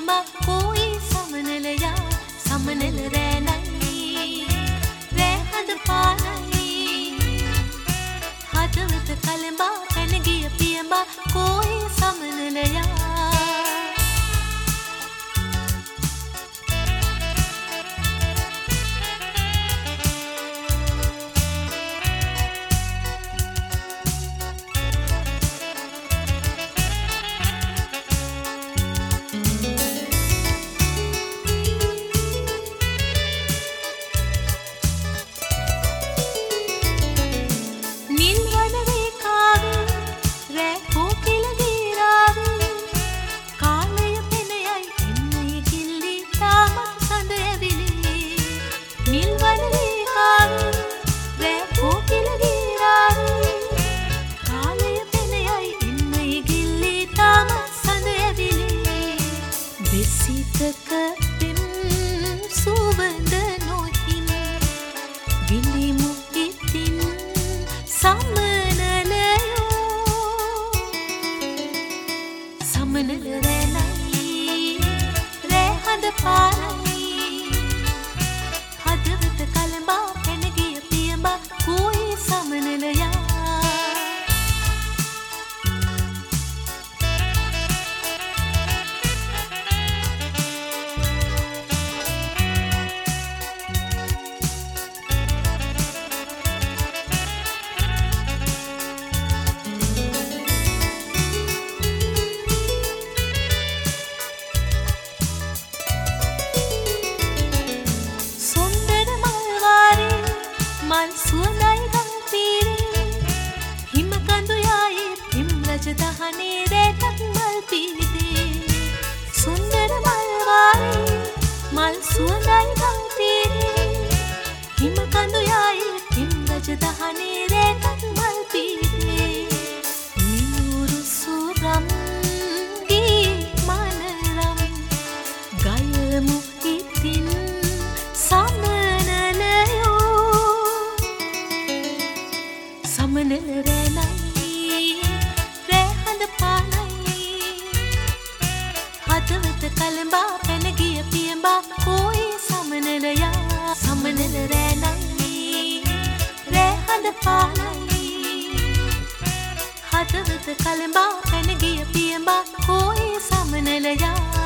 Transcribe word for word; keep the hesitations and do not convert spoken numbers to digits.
පියඹා කෝයි සමනලයා සමනල රෑනයි රෑහඳ පානයි හදවත කලඹා පැන ගිය පියඹා කෝයි සමනලයා මල් සුවඳයි ගම් පීරේ හිම කඳු යායේ හිම් රජ දහනේ රැටක් මල් පීරිදේ සුන්දර මල් වාරේ මල් සුවඳයි ගම් පීරේ හිම කඳු යායේ හිම් රජ දහනේ රැටක් මල් පීරිදේ නියුරු සුරම් දී මනරම් ගයමු ඉතින් සමනල රෑනයි රෑහඳ පානයි හදවත කලඹා පැන ගිය පියඹා කෝයි සමනලයා සමනල රෑනයි රෑහඳ පානයි හදවත කලඹා පැන ගිය පියඹා කෝයි සමනලයා